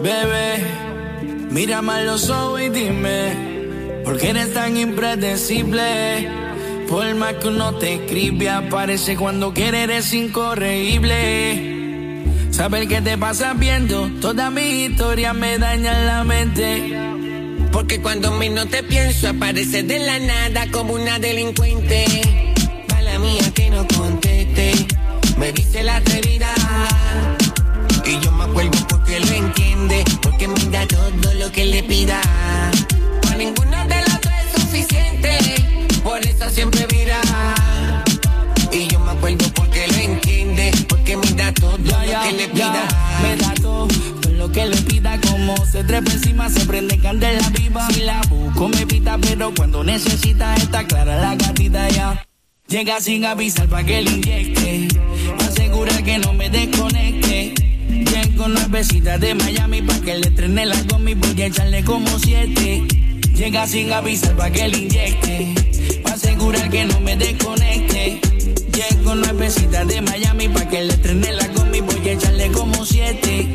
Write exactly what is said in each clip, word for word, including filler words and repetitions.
Bebé, mírame a los ojos y dime, ¿por qué eres tan impredecible? Por más que uno te escribe, aparece cuando quiere, eres incorregible. Saber qué te pasa viendo toda mi historia me daña la mente. Porque cuando menos te pienso, apareces de la nada como una delincuente. Mala mía que no conteste, me dice la atrevida. Y yo me acuerdo porque lo entiende, porque me da todo lo que le pida. Para ninguno de los dos es suficiente, por eso siempre vira. Y yo me acuerdo porque lo entiende, porque me da todo ya, ya, lo que le pida. Ya, me da todo, todo lo que le pida. Como se trepa encima, se prende candela viva. Si la busco me pita, pero cuando necesita está clara la gatita ya. Llega sin avisar pa' que le inyecte, asegura que no me desconecte. Llego nuevecita de Miami pa' que le estrene la gomi, voy a echarle como siete. Llega sin avisar pa' que le inyecte, pa' asegurar que no me desconecte. Llego nuevecita de Miami pa' que le estrene la gomi, voy a echarle como siete.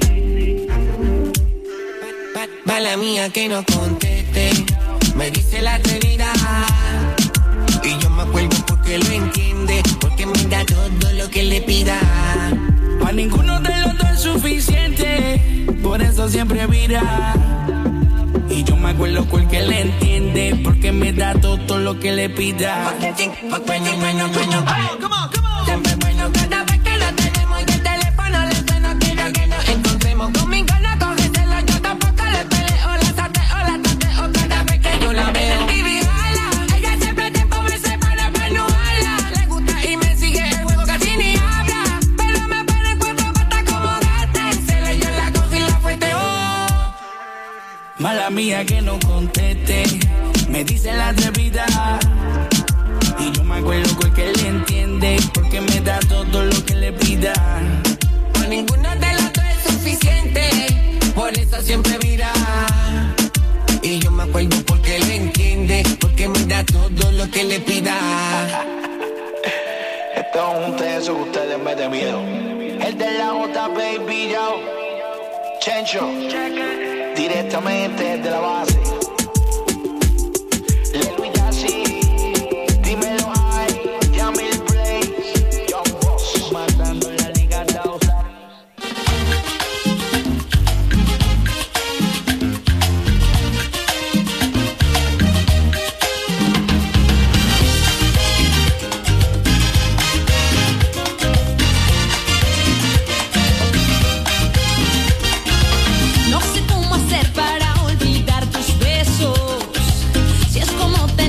Mala mía que no conteste, me dice la atrevida. Y yo me acuerdo porque lo entiende, porque me da todo lo que le pida. Pa' ninguno de los dos es suficiente, por eso siempre vira. Y yo me acuerdo porque le entiende, porque me da todo lo que le pida. Bueno, bueno, bueno, siempre bueno cada vez que lo tenemos y el teléfono le suena. Quiero que nos encontremos con mi gana, cógeselo, yo tampoco le peleo. La sateo, la tateo cada vez que yo la veo. Ella siempre tiempo me separa para no hablar. Le gusta y me sigue el juego, casi ni habla. Pero me pone cuatro patas como gata. Se le dio la cosa y la fueteo. Mala mía que no conteste, me dice la atrevida. Y yo me acuerdo porque le entiende, porque me da todo lo que le pida. Por ninguno de los dos es suficiente, por eso siempre vira. Y yo me acuerdo porque le entiende, porque me da todo lo que le pida. Esto es un tenso que ustedes me den miedo. El de la J, baby, yo. Chencho, directamente desde la base. No sé cómo hacer para olvidar tus besos. Si es como te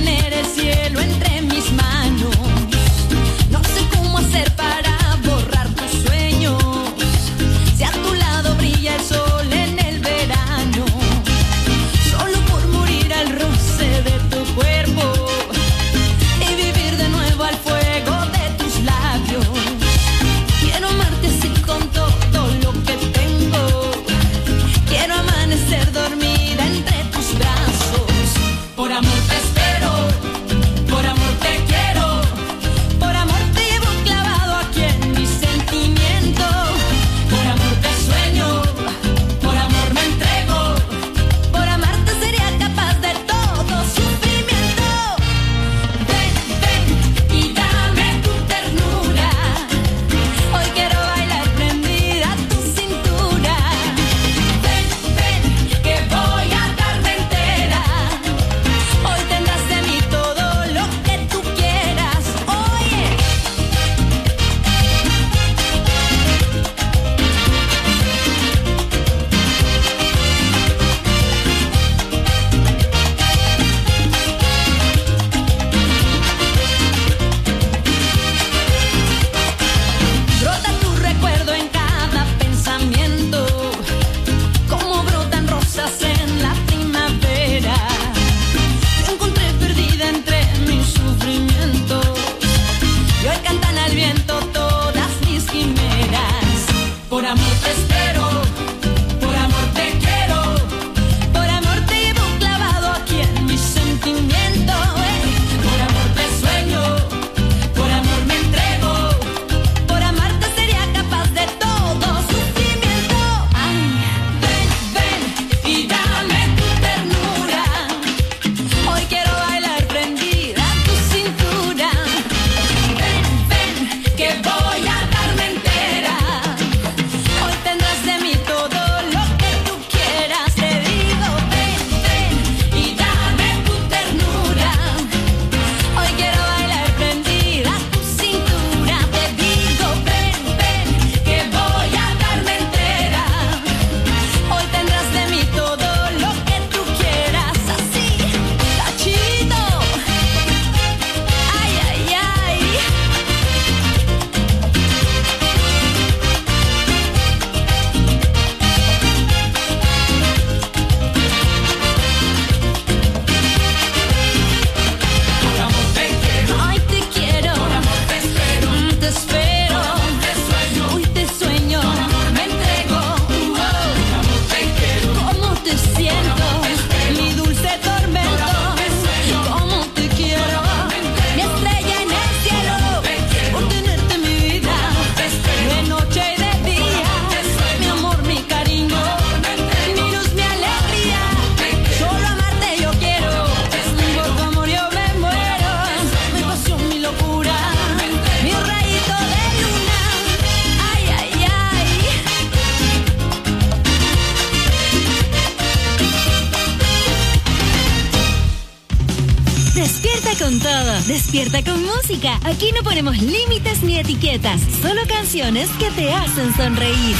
con todo. Despierta con música. Aquí no ponemos límites ni etiquetas, solo canciones que te hacen sonreír.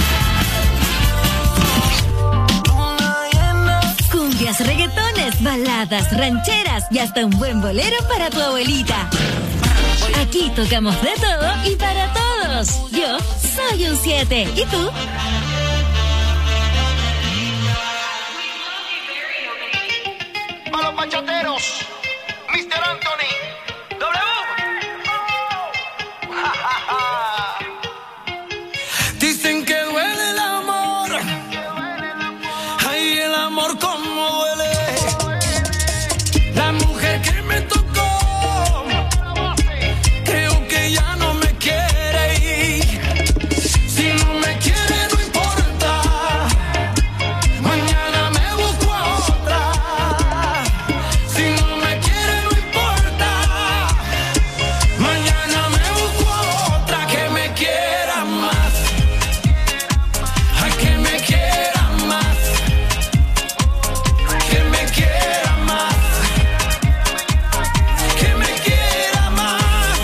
Cumbias, reggaetones, baladas, rancheras y hasta un buen bolero para tu abuelita. Aquí tocamos de todo y para todos. Yo soy un siete. ¿Y tú? Para los bachateros, mister Anthony, W. Dicen que duele el amor. Ay, el amor como duele. La mujer que me tocó, creo que ya no me quiere ir. Si no me quiere, no importa. Mañana me busco a otra. Si no me quiere, no importa. Mañana me busco a otra que me quiera más. Ay, que me quiera más. Que me quiera más. Que me quiera más.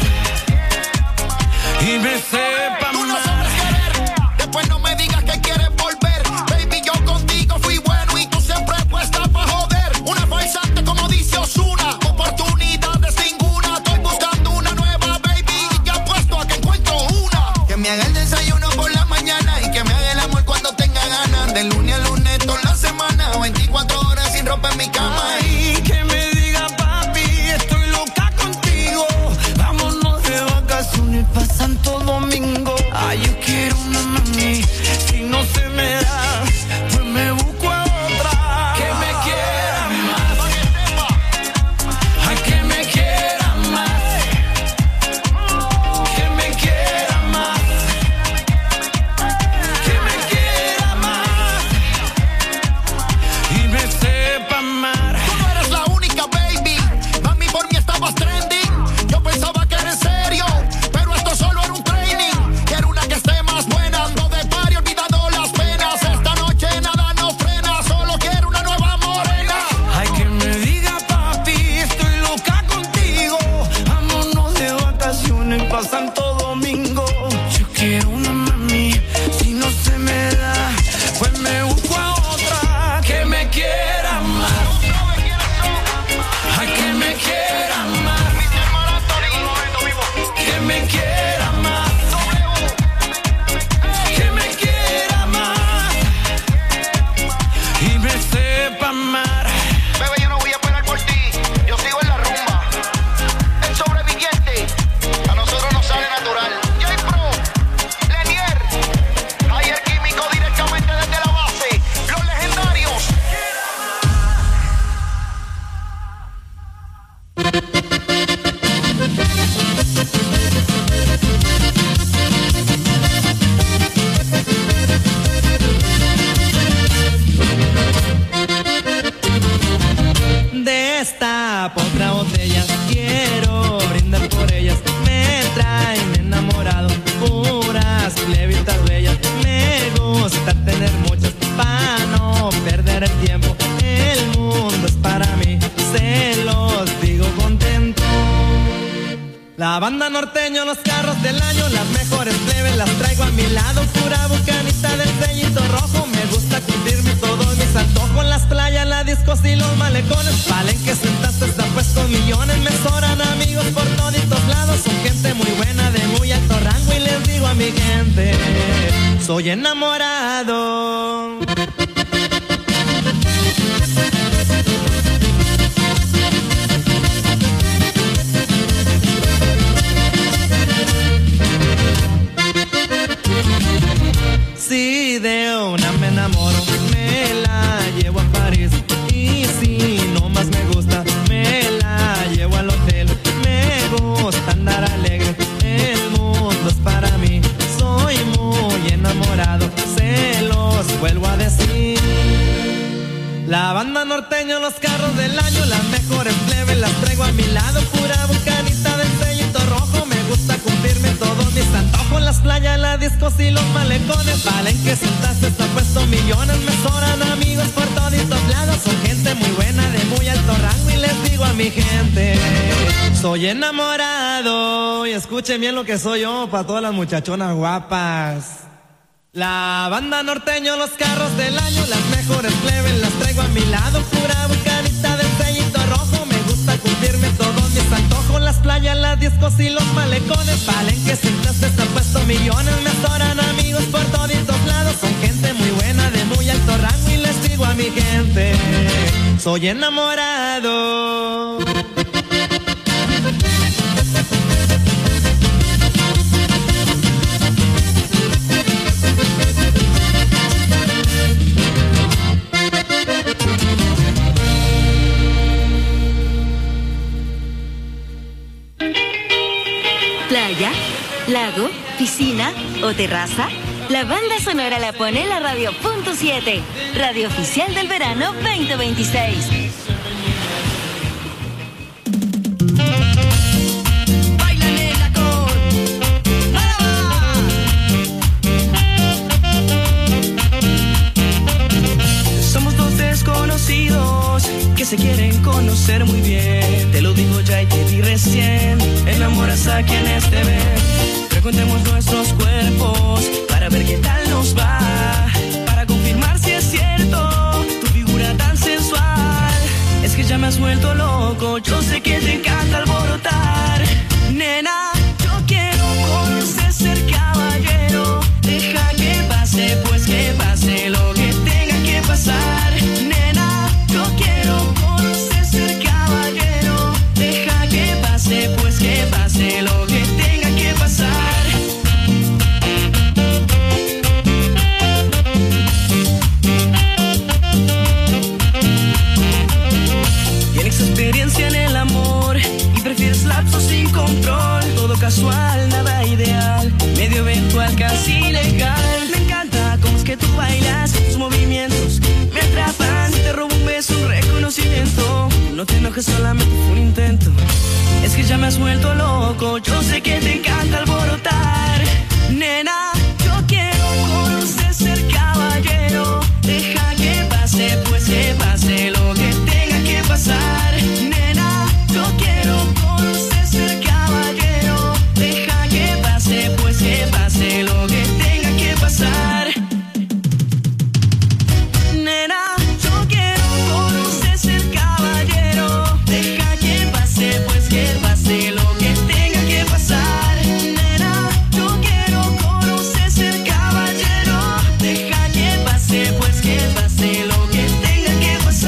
Y me sepa Tú no más. sabes querer, después no me digas que quieres volver. Baby, yo contigo fui bueno y tú siempre puesta pa' joder. Una farsante como dice Ozuna, oportunidades ninguna. Estoy buscando una nueva, baby, y ya apuesto a que encuentro una. Que me haga el desayuno por la mañana y que me haga el amor cuando tenga ganas. De lunes a lunes toda la semana, veinticuatro horas sin ropa en mi cama. Ay, que me diga papi, estoy loca contigo. Vámonos de vacaciones pa' Santo Domingo. Ay, yo quiero una mami. Si no se me da, pues me busco a otra. Que me quiera más. Ay, que me quiera más. Que me quiera más. Que me quiera más. Y me sepa amar. Tú no eres la única, baby. Mami, por mí estabas trending. Yo pensaba que era en serio, pero esto solo era un training. Quiero una que esté más buena, ando de party olvidando las penas. Esta noche nada nos frena, solo quiero una nueva morena. Ay, que me diga papi, estoy loca contigo. Vámonos de vacaciones pa' Santo Domingo. Yo quiero una mami, si no se me da, pues me busco a otra que me quiera más. Ay, que me quiera más. Que me quiera más. Que me quiera más. Y me sepa amar. Bebé, yo no voy a esperar por ti, yo sigo en la rumba. El sobreviviente, a nosotros nos sale natural. J-Pro, Lenier, hay el químico directamente desde la base. Los legendarios. Destapo otra botella, quiero brindar por ellas. Me traen enamorado, puras plebitas bellas. Me gusta tener muchas para no perder el tiempo. El mundo es para mí, se los digo contento. La banda norteño, los carros del año, las mejores plebes las traigo a mi lado. Pura bucanita del sellito rojo, me gusta cumplirme todos mis antojos. Las playas, las discos y los malecones, valen que sentaste está puesto millones. Me sobran amigos por toditos lados, son gente muy buena de muy alto rango. Y les digo a mi gente, soy enamorado. Si de una me enamoro, me la llevo a París. Y si no más me gusta, me la llevo al hotel. Me gusta andar alegre, el mundo es para mí. Soy muy enamorado, se los vuelvo a decir. La banda norteño, los carros del año, las mejores plebes las traigo a mi lado. Pura bucanita del sellito rojo, me gusta cumplirme todos mis antojos. Las playas, las discos y los malecones, valen que sentaste está puesto millones. Me sobran amigos por toditos lados, son gente muy buena de muy alto rango. Y les digo a mi gente, Soy enamorado y escuchen bien lo que soy yo para todas las muchachonas guapas. La banda norteño, los carros del año, las mejores plebes las traigo a mi lado. Pura vulcanita del sellito rojo, me gusta cumplirme todos mis antojos. Las playas, las discos y los malecones, valen que sin clases han puesto millones. Me adoran amigos por toditos lados, son gente muy buena de muy alto rango. Y les digo a mi gente, soy enamorado. Playa, lago, piscina o terraza. La banda sonora la pone la radio punto siete, radio oficial del verano veinte veintiséis. Baila nena con somos dos desconocidos que se quieren conocer muy bien. Te lo digo ya y te vi recién. Enamoras a quienes te ven. Frecuentemos nuestros cuerpos para ver qué tal nos va, para confirmar si es cierto tu figura tan sensual. Es que ya me has vuelto loco, yo sé que te encanta alborotar. Nena, yo quiero conocer, ser caballero. Deja que pase, pues que pase lo que tenga que pasar. Nena, yo quiero conocer, ser caballero. Deja que pase, pues que pase lo que tenga que pasar. Tienes experiencia en el amor y prefieres lapsos sin control. Todo casual, nada ideal, medio eventual, casi legal. Me encanta cómo es que tú bailas, tus movimientos me atrapan. Te robo un beso, un reconocimiento. No te enojes, solamente fue un intento. Es que ya me has vuelto loco, yo sé que te encanta alborotar. Nena, yo quiero conocer, ser caballero. Deja que pase, pues que pase lo que tenga que pasar. Nena, yo quiero conocer, ser caballero. Deja que pase, pues que pase lo que tenga que pasar. Nena, yo quiero conocer, ser caballero. Deja que pase, pues que pase lo que tenga que pasar. Nena, yo quiero conocer, ser caballero. Deja que pase, pues que pase lo que tenga que pasar.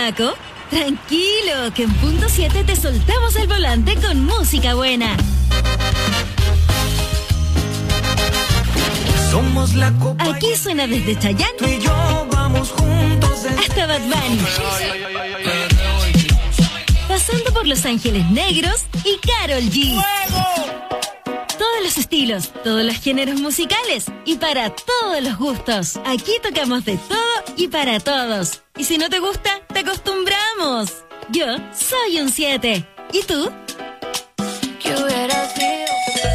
chamaco? Tranquilo, que en punto siete te soltamos el volante con música buena. Somos la copa. Aquí suena desde Chayanne. Tú y yo vamos juntos. Hasta Bad Bunny. Pasando por Los Ángeles Negros y Karol G. ¡Fuego! Todos los estilos, todos los géneros musicales y para todos los gustos. Aquí tocamos de todo y para todos. Y si no te gusta, te acostumbramos. Yo soy un siete. ¿Y tú? ¿Qué hubiera sido?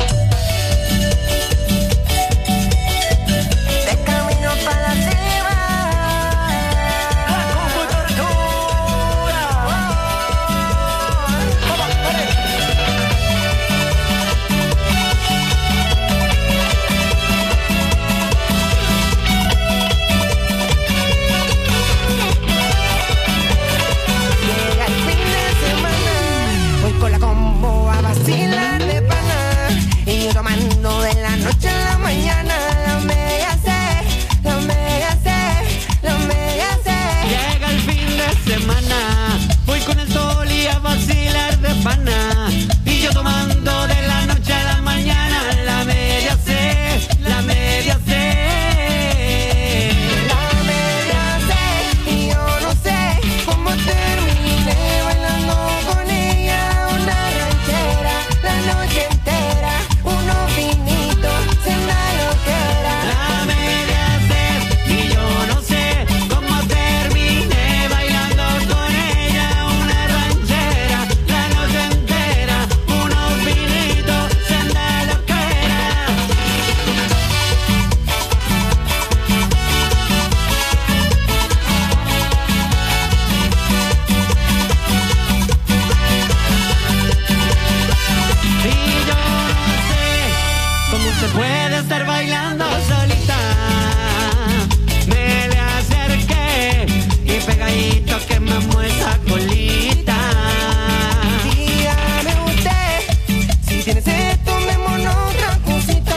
De camino para la cima. La computadora. Llega el fin de semana. Voy con la combo a vacilar de pana. Y yo tomando de la noche a la mañana. La media sé, la media sé, la media sé. Llega el fin de semana, voy con el sol y a vacilar de pana. Y yo tomando de la noche a la mañana. La media sé, la media sé. La media sé, y yo no sé cómo terminé bailando con ella. Una ranchera, la noche entera, unos vinitos, cena loquera. La media sé, y yo no sé cómo terminé bailando con ella. Una ranchera, la noche entera, unos vinitos, senda loquera. Y yo no sé cómo se puede estar bailando solita. Me le acerqué y pegadito quemamos esa colita. Dígame usted, si tienes esto, tomémonos otra cosita.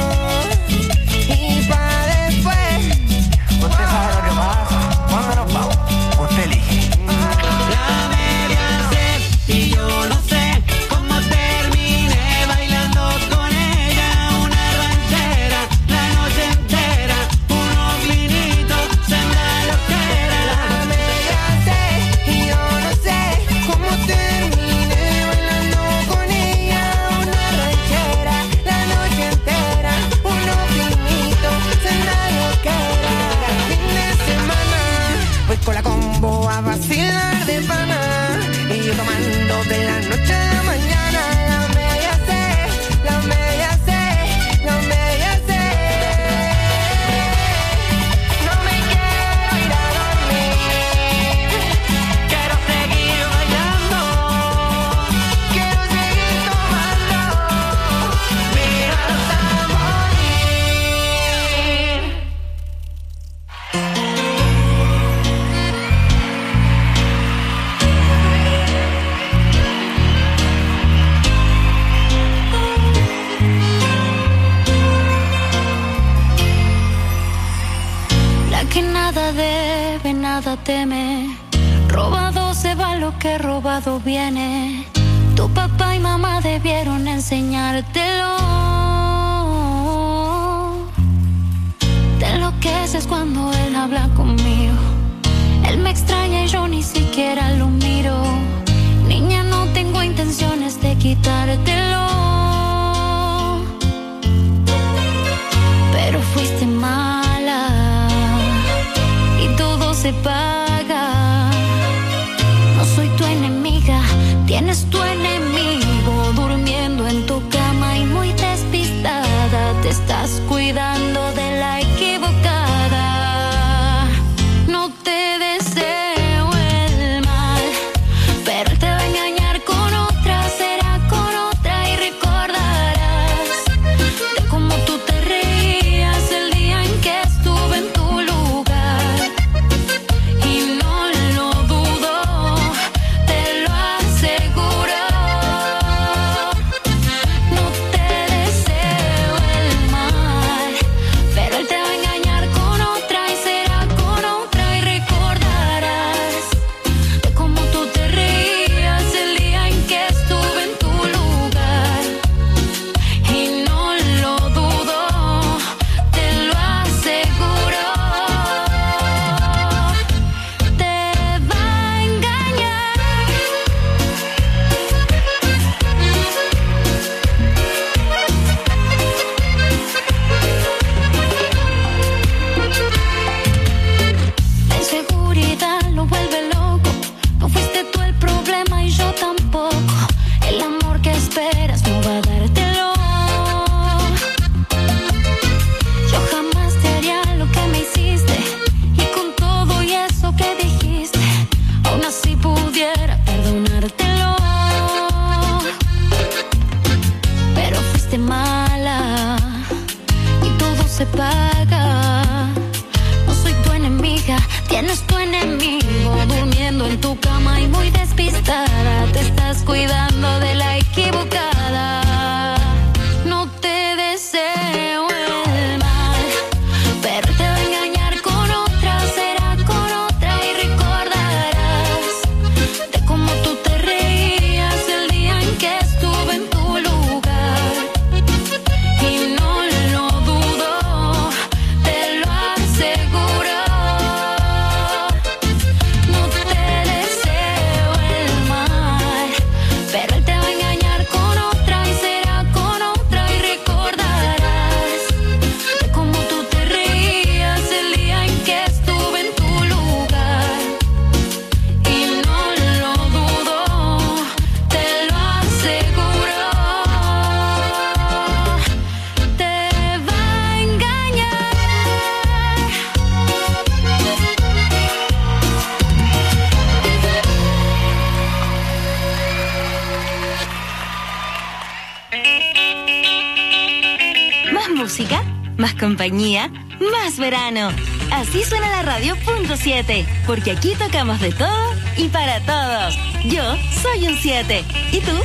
Y pa' después, Usted sabe lo que pasa. ¿Cuándo nos vamos? Usted elige. La media sé y yo no sé cómo terminé bailando con ella. Una ranchera, la noche entera, unos vinitos, senda loquera. la media sé, y yo no sé cómo terminé bailando con ella. Una ranchera, la noche entera, unos vinitos, cena loquera. Fin de semana, voy con la combo a vacilar de pana. Y yo tomando de la noche a la mañana. La media sé, la media sé, la media sé. No me quiero ir a dormir. Quiero seguir bailando, Quiero seguir tomando. mira hasta morir. La que nada debe, nada teme. Robado se va lo que robado viene. Tu papá y mamá debieron enseñártelo. Te enloqueces cuando él habla conmigo. Él me extraña y yo ni siquiera lo miro. Niña, no tengo intenciones de quitártelo. Pero fuiste mala y todo se paga. No soy tu enemiga, tienes tu enemigo durmiendo en tu cama y muy despistada. Te estás cuidando de la equivocada. No te deseo el mal, pero él te va a engañar con otra, será con otra. esperas no va a dártelo. Yo jamás te haría lo que me hiciste, y con todo y eso que dijiste, aún así pudiera perdonártelo. Pero fuiste mala y todo se paga. No soy tu enemiga, tienes tu enemigo durmiendo en tu cama y muy despistada. Te estás cuidando de la equivocada. No te deseo el mal, pero te va a engañar con otra, será con otra y recordarás de cómo tú te reías el día en que estuve en tu lugar. Y no lo dudo, te lo aseguro. No te deseo el mal, pero él te va a engañar con otra y será con otra y recordarás de cómo tú te reías el día en que estuve en tu lugar. Y no lo dudo, te lo aseguro. Te va a engañar. Más música, más compañía, más verano. Así suena la radio punto siete, porque aquí tocamos de todo y para todos. Yo soy un siete. ¿Y tú?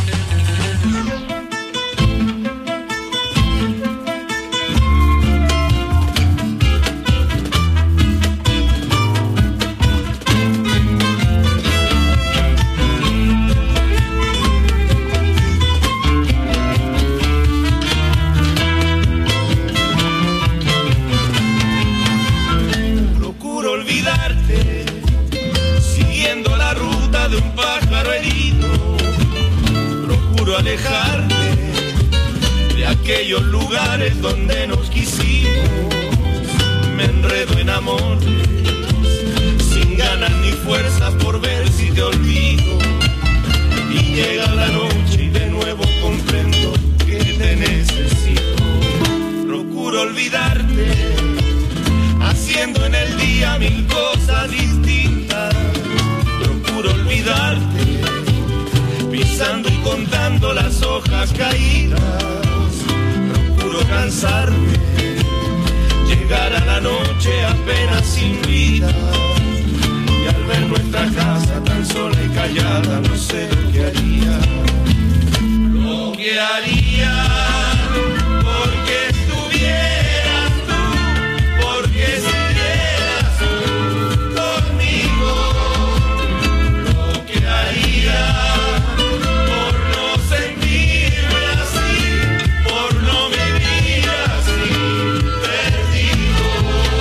Procuro olvidarte, siguiendo la ruta de un pájaro herido. Procuro alejarte de aquellos lugares donde nos quisimos. Me enredo en amores, sin ganas ni fuerzas por ver si te olvido. Y llega la noche y de nuevo comprendo que te necesito. Procuro olvidarte, haciendo en el día mil cosas distintas. Procuro olvidarte, pisando y contando las hojas caídas. Procuro cansarme, llegar a la noche apenas sin vida. Y al ver nuestra casa tan sola y callada, no sé lo que haría. Lo que haría porque estuvieras tú, porque estuvieras tú conmigo. Lo que haría por no sentirme así, por no vivir así, perdido.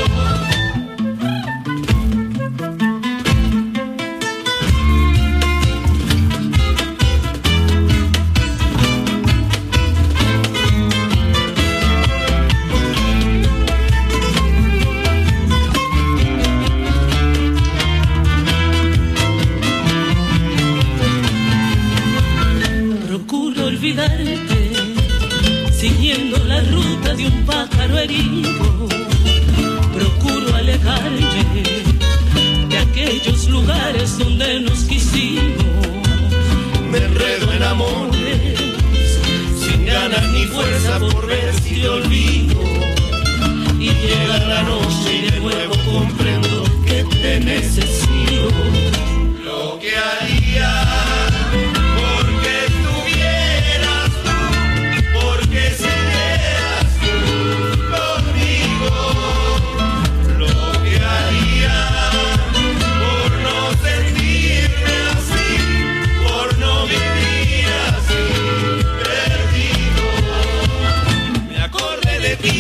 Procuro olvidarte, siguiendo la ruta de un pájaro herido. Procuro alejarme de aquellos lugares donde nos quisimos. Me enredo en amores, sin ganas ni fuerza por ver si te olvido. Y llega la noche y de nuevo comprendo que te necesito. Lo que haría porque estuvieras tú, porque serás tú conmigo. Lo que haría por no sentirme así, por no vivir así, perdido. Me acordé de ti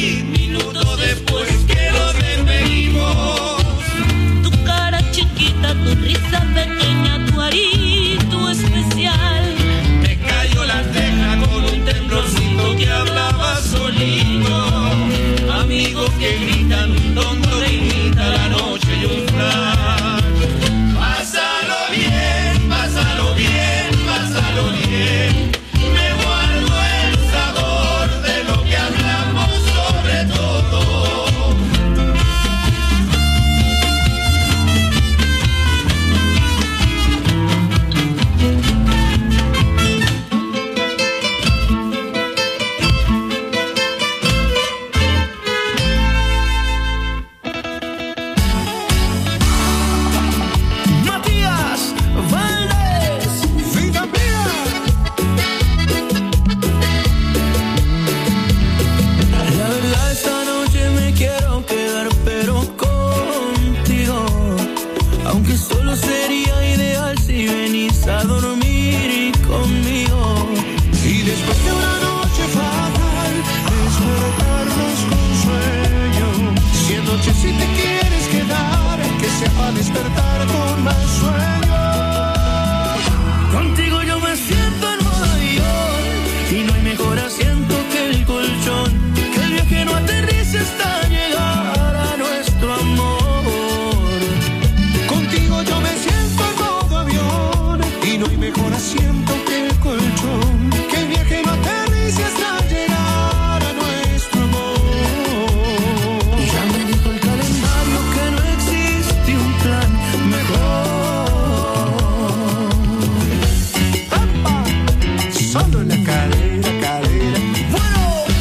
solo en la cadera, cadera. Bueno,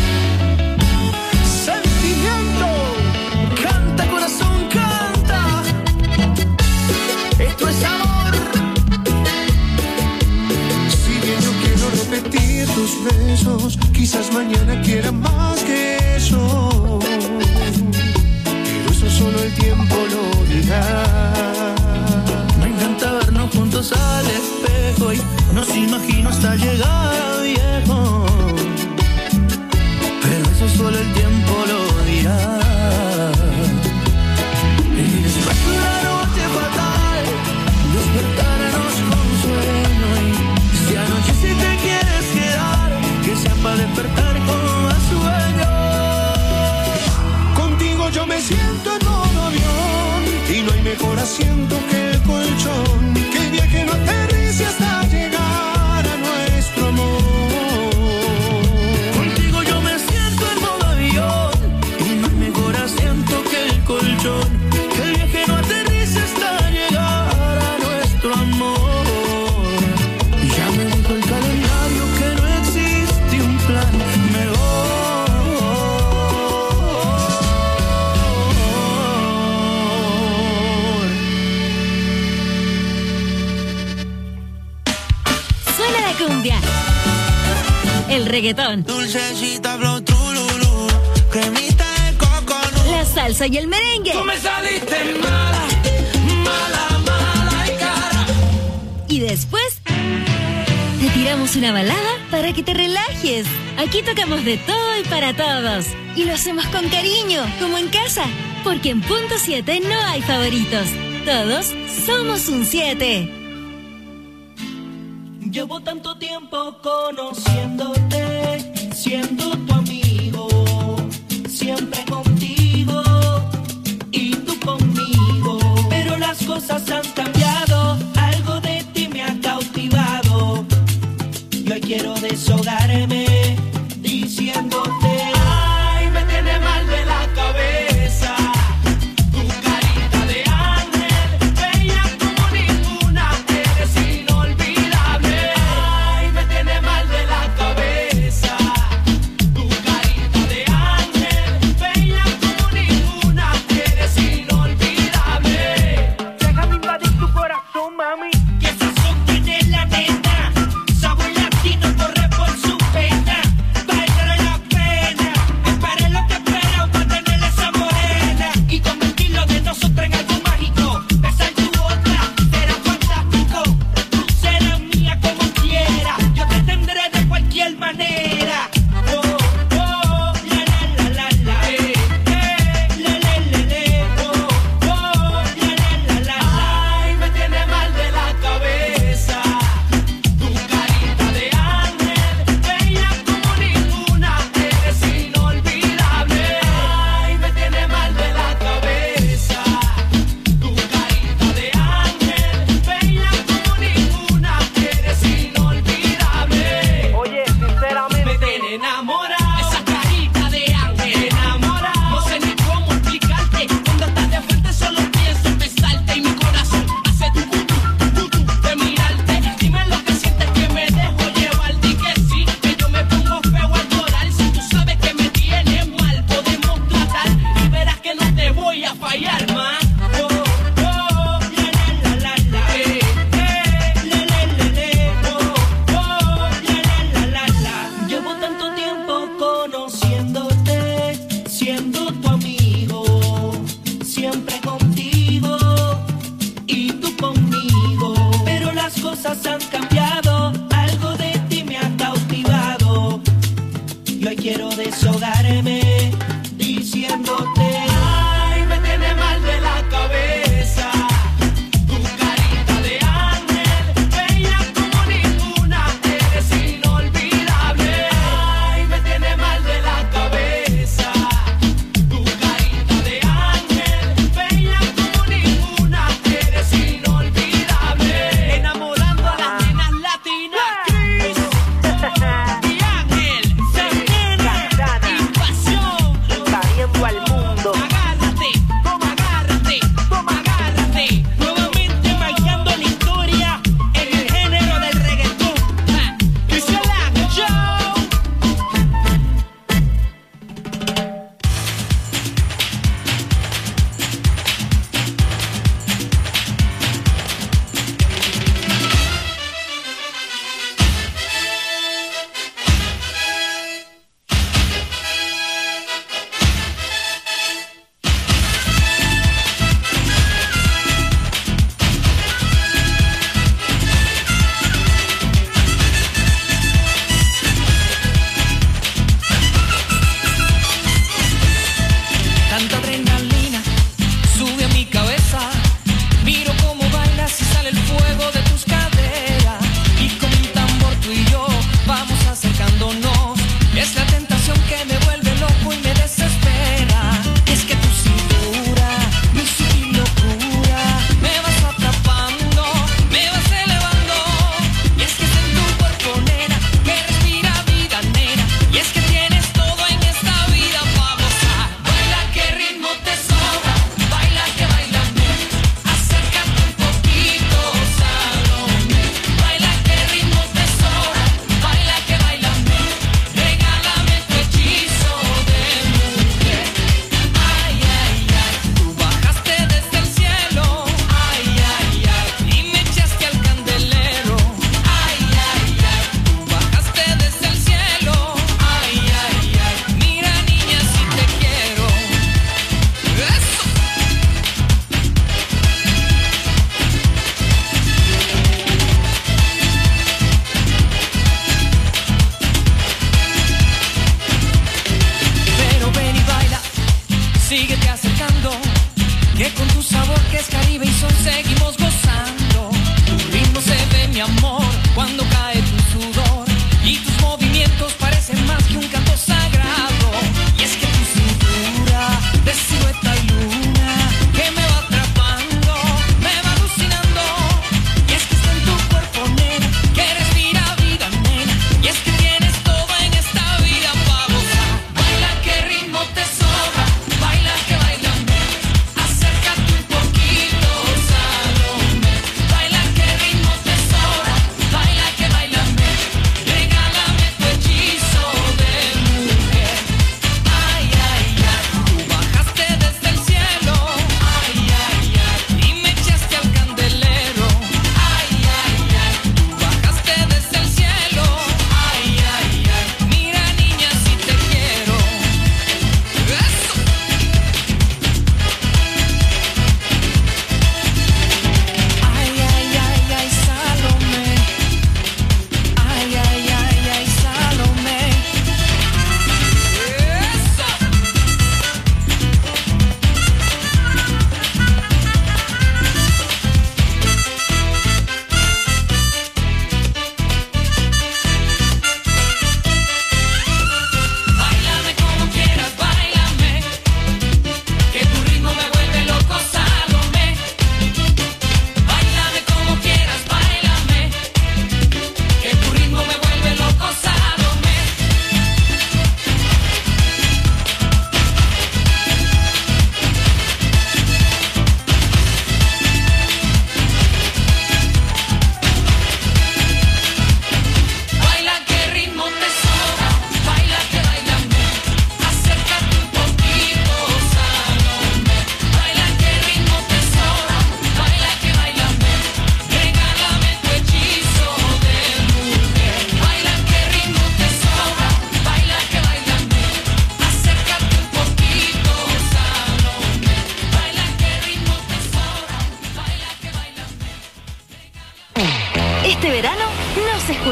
sentimiento, canta corazón, canta. Esto es amor. Si bien yo quiero repetir tus besos, quizás mañana quiera más que eso. Pero eso solo el tiempo lo dirá. Me encanta vernos juntos al espejo y nos imagino hasta llegar viejo. Pero eso solo el tiempo lo dirá. Y después de una noche fatal, despertarnos con sueño. Y si anoche si te quieres quedar, que sea para despertar con más sueño. Contigo yo me siento en modo avión y no hay mejor asiento que el colchón. Que el viaje no aterrice hasta llegar a nuestro amor. Contigo yo me siento en modo avión y no hay mejor asiento que el colchón. Que el viaje no aterrice hasta llegar a nuestro amor. Ya me dijo el calendario que no existe un plan mejor. Suena la cumbia, el reggaetón, Dulcecita, flow, trululú, cremita de coconut. la salsa y el merengue. Tú me saliste mala, mala, mala y cara. Y después te tiramos una balada para que te relajes. Aquí tocamos de todo y para todos. Y lo hacemos con cariño, como en casa. Porque en Punto siete no hay favoritos. Todos somos un siete. Llevo tanto tiempo conociéndote, siendo tu amigo, siempre contigo y tú conmigo. Pero las cosas han cambiado, algo de ti me ha cautivado. Y hoy quiero deshogarme diciéndote, ay, me tiene mal de la cabeza. Tu carita de ángel, bella como ninguna, eres inolvidable. Ay, me tiene mal de la cabeza. Tu carita de ángel, bella como ninguna, eres inolvidable. Déjame invadir tu corazón, mami. Que esa son tiene la nena, sabor latino corre por su pena. Valdrá la pena, espere lo que espera para tener esa morena y convertirlo de nosotros en algo mágico. Besar tu boca será fantástico. Tú serás mía como quiera, yo te tendré de cualquier manera. Oh, oh, la la la la la, eh, eh, le le le le, oh, oh, la la la la la. Ay, me tiene mal de la cabeza. Tu carita de ángel, bella como ninguna, eres inolvidable. Ay, me tiene mal de la cabeza. Tu carita de ángel, bella como ninguna, eres inolvidable. Oye, sinceramente me tiene enamorado. Esa carita de ángel enamorado. No sé ni cómo explicarte. Cuando estás de frente solo pienso en besarte y mi corazón hace tu cutu, cutu de mirarte. Dime lo que sientes, que me dejo llevar. Di que sí, que yo me pongo feo al llorar. Si tú sabes que me tienes mal, podemos tratar y verás que no te voy a fallar más. Oh, oh, la la la la la, eh, eh, le le le le, oh, oh, la la la la la. Llevo tanto tiempo conociéndote, siendo tu amigo, siempre contigo y tú conmigo. Pero las cosas han cambiado, algo de ti me ha cautivado. Y hoy quiero deshogarme diciéndote, ay, me tiene mal de la cabeza. Tu carita de ángel, bella como ninguna, eres inolvidable. Ay, me tiene mal de la cabeza. Tu carita de ángel, bella como ninguna, eres inolvidable. Enamorando a las nenas latinas, Chris y Ángel, Santana, Invasión.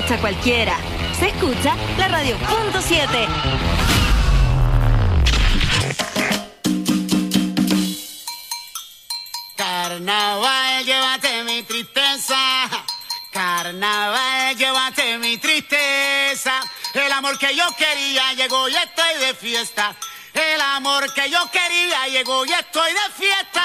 escucha cualquiera. Se escucha la radio punto siete. Carnaval, llévate mi tristeza. Carnaval, llévate mi tristeza. El amor que yo quería llegó y estoy de fiesta. El amor que yo quería llegó y estoy de fiesta.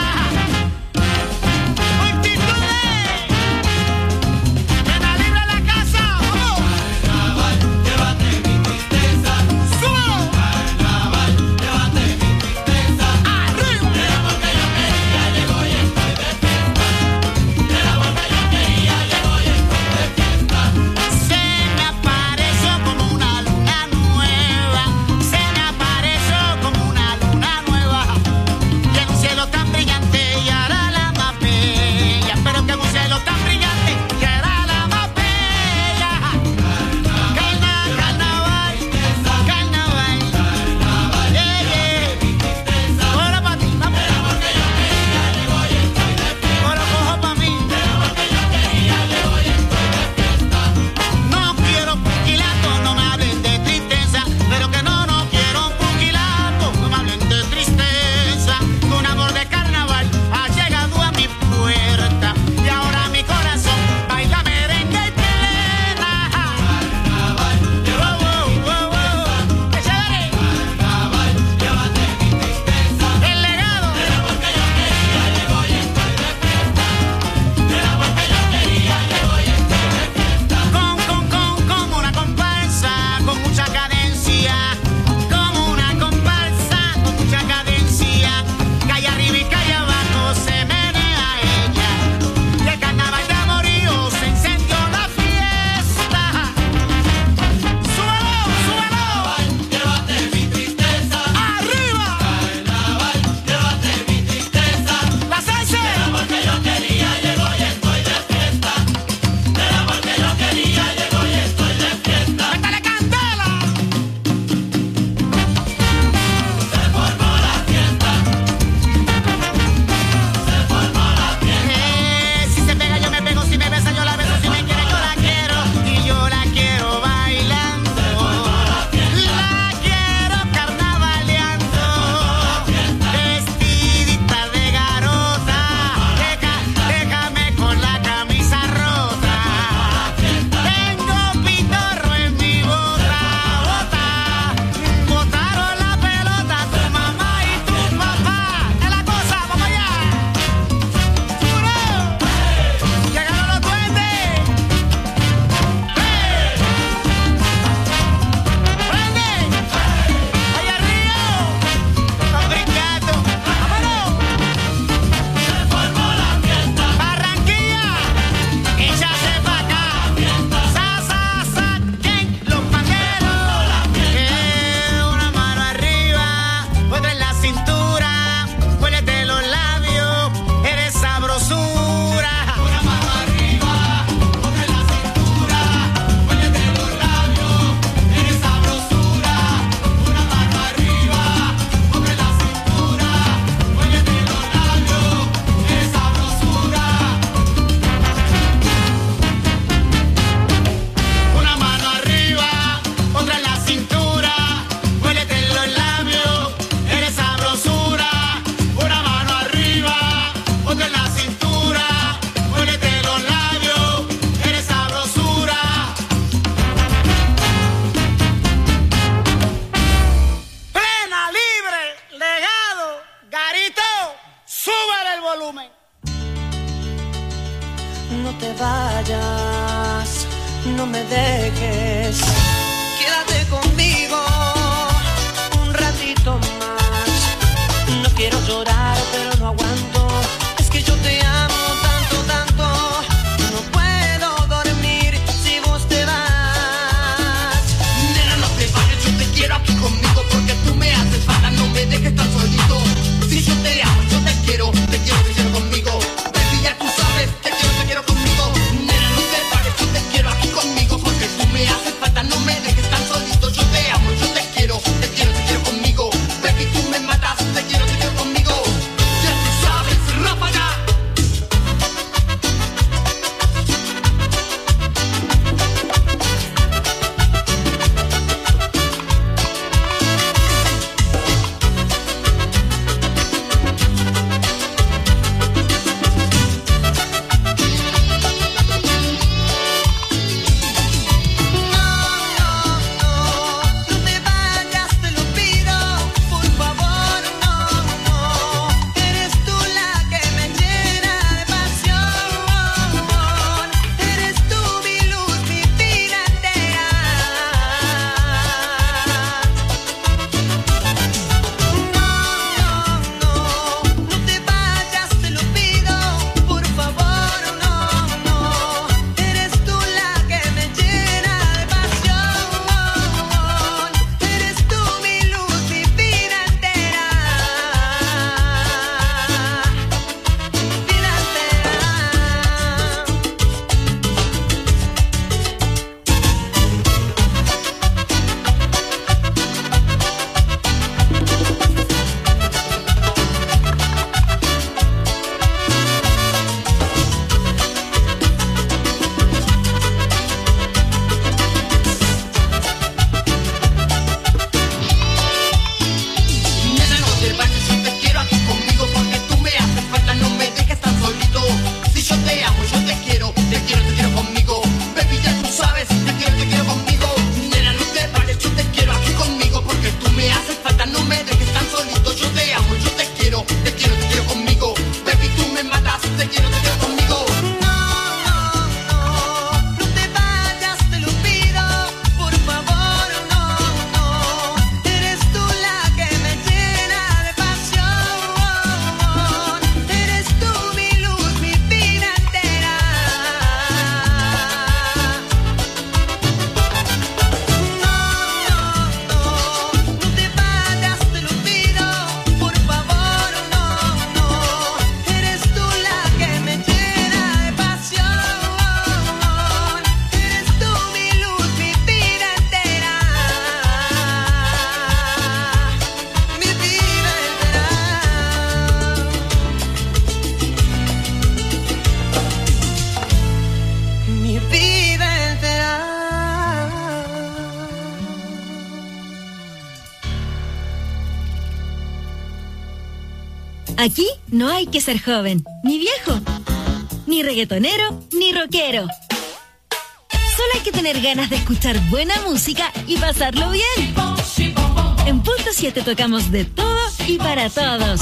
Aquí no hay que ser joven, ni viejo, ni reggaetonero, ni rockero. Solo hay que tener ganas de escuchar buena música y pasarlo bien. En Punto siete tocamos de todo y para todos.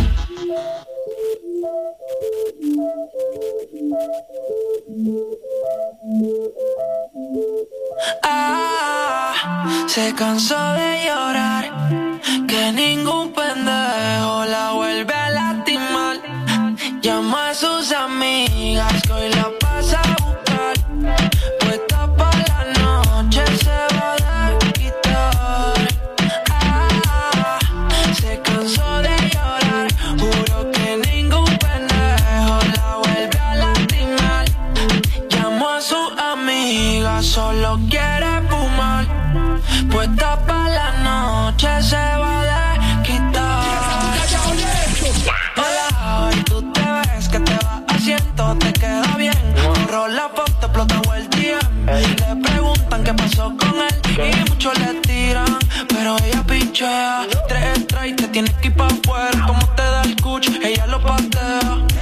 Ah, se cansó de llorar, que ningún pendejo la vuelve a lastimar. Llama a sus amigas que hoy la pasa a buscar. Puesta pa' la noche se va a quitar. Ah, se cansó de llorar, juro que ningún pendejo la vuelve a lastimar. Llamó a sus amigas, solo quiere fumar. Puesta pa' la noche se va a quitar. Hola, hoy tú te ves que te vas haciendo, te queda bien. Borró la foto, explotó el D M. Le preguntan qué pasó con él y muchos le tiran, pero ella pichea. Tres extra y te tienes que ir pa' afuera. Como te da el cucho, ella lo patea.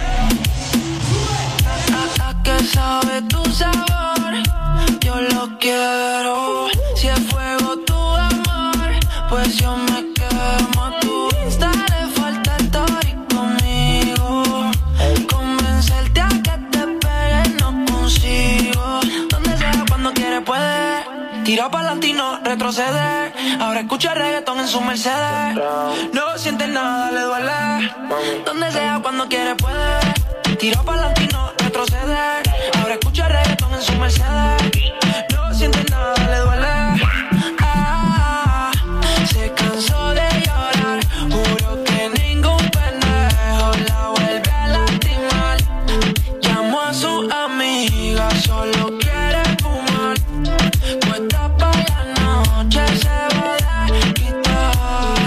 ¿A qué sabe tu sabor? Yo lo quiero. Si es fuego tu amor, pues yo me quemo. A tu Insta le falta estar conmigo. Convencerte a que te pegues no consigo. Donde sea, cuando quiere puede. Tira pa'lante y no retroceder. Ahora escucha reggaetón en su Mercedes. No siente nada, le duele. Donde sea, cuando quiere puede. Tira pa'lante y no retroceder. Ahora escucha reggaetón en su Mercedes. No siente nada, le duele. Ah, se cansó de llorar, juro que ningún pendejo la vuelve a lastimar. Llamó a su amiga, solo quiere fumar. Puesta pa' la noche se va a quitar.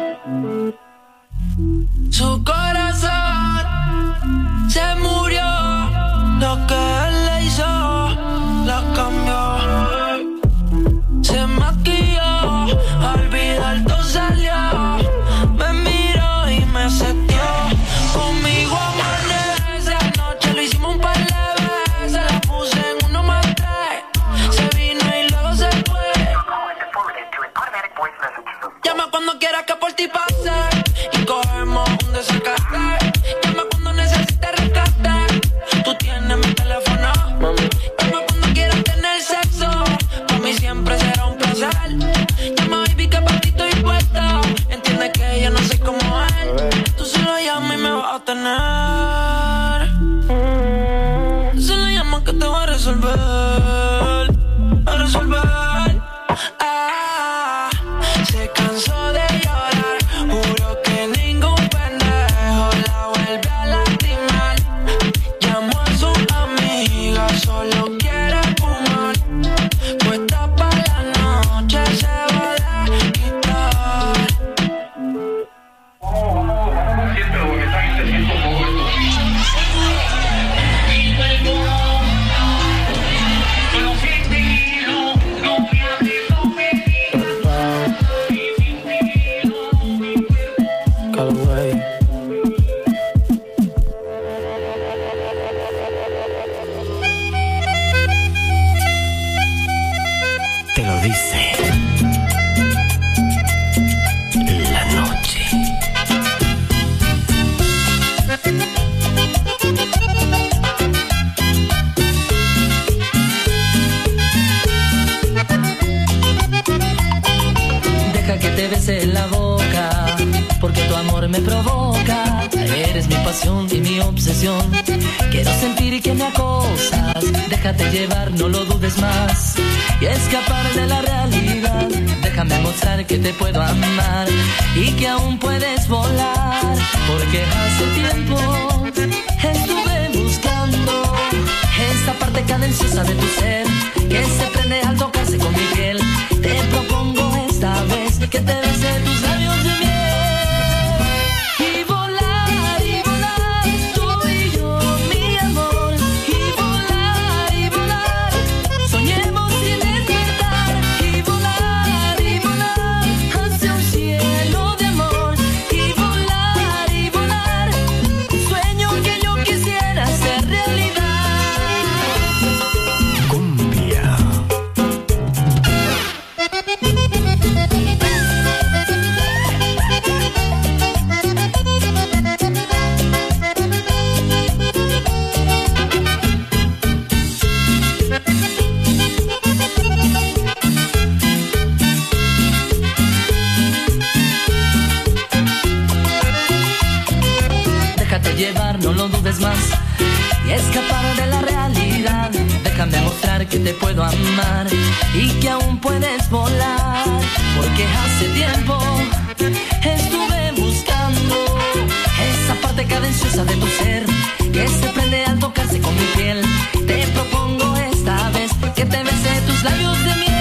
Su corazón se murió, lo que él le hizo la cambió. Se maquilló, olvidar todo salió. Me miró y me setió. Conmigo amanece, anoche lo hicimos un par de veces. La puse en uno más tres. Se vino y luego se fue. Llama cuando quieras que por ti pase y cogemos un desacate. Llama cuando necesites rescate. Tú tienes mi teléfono. Llama cuando quieras tener sexo. Para mí siempre será un placer. Llama baby que para ti estoy puesta. Entiende que yo no soy como él. Tú solo llamas y me vas a tener. Tú solo llamas que te voy a resolver. A resolver. Ah, se cansó de llorar, juro que ningún pendejo la vuelve a lastimar. Llamó a su amiga, solo quiere fumar. Puesta pa' la noche se va a quitar. Te lo dice la noche. Deja que te bese la boca, porque tu amor me provoca. Eres mi pasión y mi obsesión. Quiero sentir que me acosas. Déjate llevar, no lo dudes más. Y escapar de la realidad. Déjame mostrar que te puedo amar y que aún puedes volar. Porque hace tiempo estuve buscando esa parte cadenciosa de tu ser que se prende al tocarse con mi piel. Te propongo esta vez que te bese tus labios de miel. Y volar, y volar, tú y yo, mi amor. Y volar, y volar, soñemos sin despertar. Y volar, y volar, hacia un cielo de amor. Y volar, y volar. más y escapar de la realidad. Déjame mostrar que te puedo amar y que aún puedes volar, porque hace tiempo estuve buscando esa parte cadenciosa de tu ser que se prende al tocarse con mi piel. Te propongo esta vez que te bese tus labios de miel.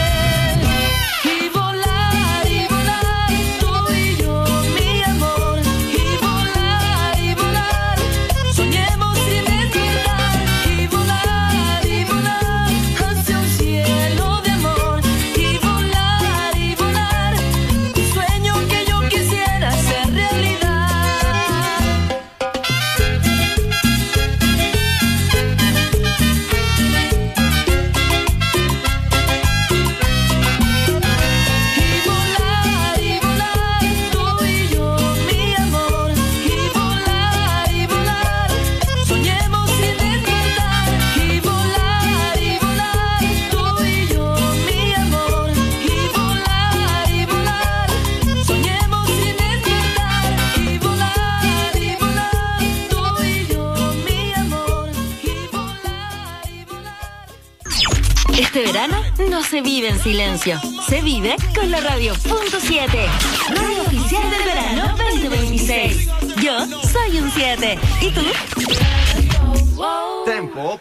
Este verano no se vive en silencio, se vive con la radio punto siete, radio oficial del verano veinte veintiséis. Yo soy un siete. ¿Y tú? Tempo.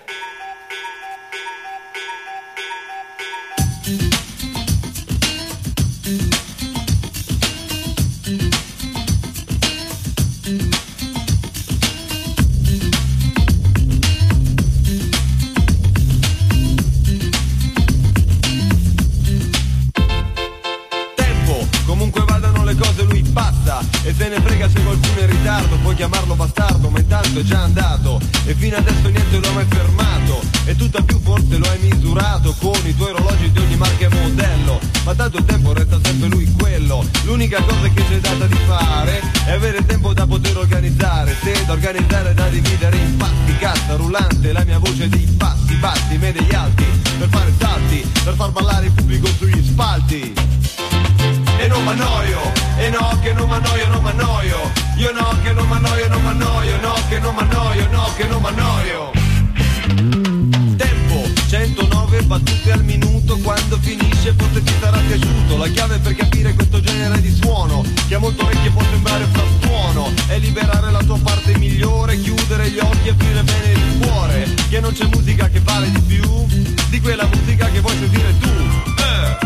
E se ne frega se qualcuno è in ritardo, puoi chiamarlo bastardo, ma intanto è già andato e fino adesso niente lo ha mai fermato. E tutt'al più forse lo hai misurato con i tuoi orologi di ogni marca e modello, ma tanto il tempo resta sempre lui quello. L'unica cosa che c'è data di fare è avere tempo da poter organizzare, se da organizzare da dividere in pasti. Cassa rullante, la mia voce di passi bassi, medi e alti, per fare salti, per far ballare il pubblico sugli spalti. E non m'annoio, e no che non m'annoio, non m'annoio. Io no che non m'annoio, non m'annoio. No che non m'annoio, no che non m'annoio. Tempo, centonove battute al minuto. Quando finisce forse ti sarà piaciuto. La chiave per capire questo genere di suono, che a molto orecchie può sembrare frastuono, è liberare la tua parte migliore, chiudere gli occhi e aprire bene il cuore. Che non c'è musica che vale di più di quella musica che vuoi sentire tu. eh.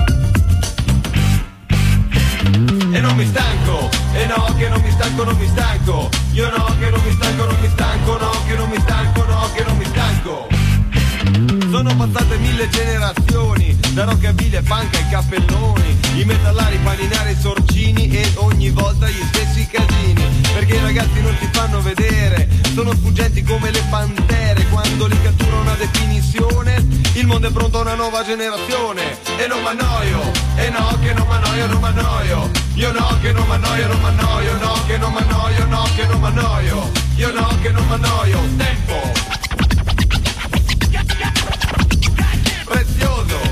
E non mi stanco, e no che non mi stanco, non mi stanco. Io no che non mi stanco, non mi stanco. No che non mi stanco, no che non mi stanco. Sono passate mille generazioni, da rockabilly, punk ai cappelloni, i metallari, i paninari, i sorcini e ogni volta gli stessi casini. Perché i ragazzi non si fanno vedere, sono sfuggenti come le pantere. Quando li cattura una definizione, il mondo è pronto a una nuova generazione. E non m'annoio, e no che non m'annoio, non m'annoio. Io no che non m'annoio, non m'annoio. No che non m'annoio, no che non m'annoio. Io no che non m'annoio. Tempo prezioso.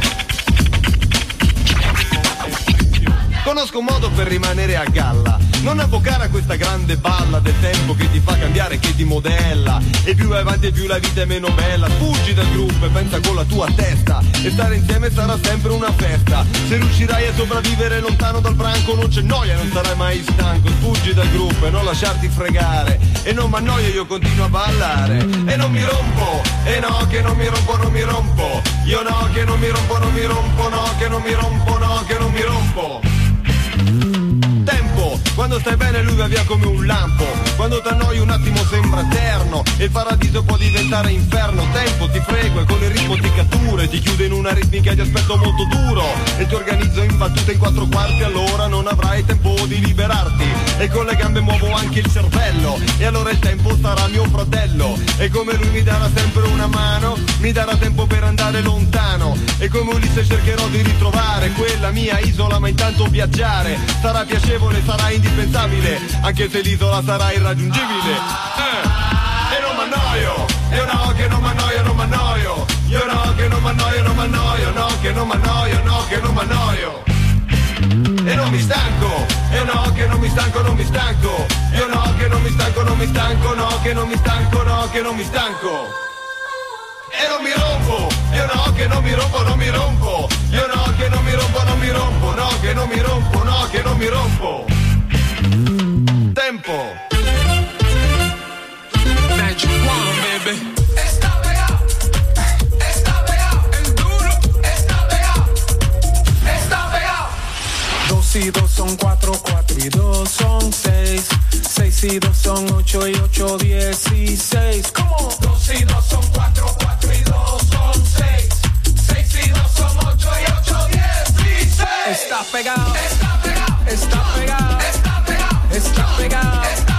Conosco un modo per rimanere a galla, non avvocare a questa grande balla del tempo che ti fa cambiare, che ti modella. E più vai avanti e più la vita è meno bella. Fuggi dal gruppo e pensa con la tua testa, e stare insieme sarà sempre una festa. Se riuscirai a sopravvivere lontano dal branco non c'è noia, non sarai mai stanco. Fuggi dal gruppo e non lasciarti fregare. E non m'annoio, io continuo a ballare. E non mi rompo, e no che non mi rompo, non mi rompo. Io no che non mi rompo, non mi rompo. No che non mi rompo, no che non mi rompo. Tempo, quando stai bene lui va via come un lampo. Quando t'annoi un attimo sembra eterno e il paradiso può diventare inferno. Tempo, ti frego e con il ritmo ti cattura e ti chiude in una ritmica di aspetto molto duro. E ti organizzo in battute in quattro quarti, allora non avrai tempo di liberarti. E con le gambe muovo anche il cervello, e allora il tempo sarà mio fratello. E come lui mi darà sempre una mano, mi darà tempo per andare lontano. E come Ulisse cercherò di ritrovare quella mia isola, ma intanto viaggiare sarà piacevole, sarà indispensabile, anche se l'isola sarà irraggiungibile. eh. E non m'annoio, e no che non m'annoio, non m'annoio. Io no che non m'annoio, non m'annoio. No che non m'annoio, no che non m'annoio. E non mi stanco, e no che non mi stanco, non mi stanco. Io no che che non mi stanco, non mi stanco, no, che non mi stanco, no, che non mi stanco. E non mi rompo, io no, che non mi rompo, non mi rompo. Io no, che non mi rompo, non mi rompo, no, che non mi rompo, no, che non mi rompo. Tempo. Magic One, baby. Está pegado, está pegado, el duro, está pegado, está pegado. Dos y dos son cuatro, cuatro y dos son seis. Seis y dos son ocho y ocho dieciséis. ¿Cómo? Dos y dos son cuatro, cuatro y dos son seis. Seis y dos son ocho y ocho dieciséis. Está pegado, está pegado, está pegado, está pegado, está pegado, está